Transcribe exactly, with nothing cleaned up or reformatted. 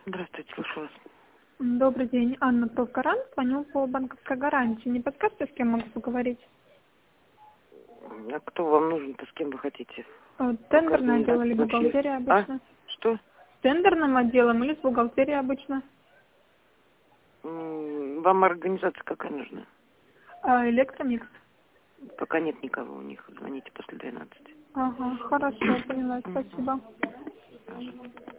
Здравствуйте, слушаю вас. Добрый день, Анна Толкаран, звоню по банковской гарантии. Не подскажете, с кем могу поговорить? А кто вам нужен-то, с кем вы хотите? Э, Тендерное отдел или Вообще. бухгалтерия А? обычно? Что? С тендерным отделом или с бухгалтерией обычно? М, Вам организация какая нужна? А, Электромикс. Пока нет никого у них. Звоните после двенадцати. Ага, хорошо, поняла, Мгм. спасибо. Пожалуйста.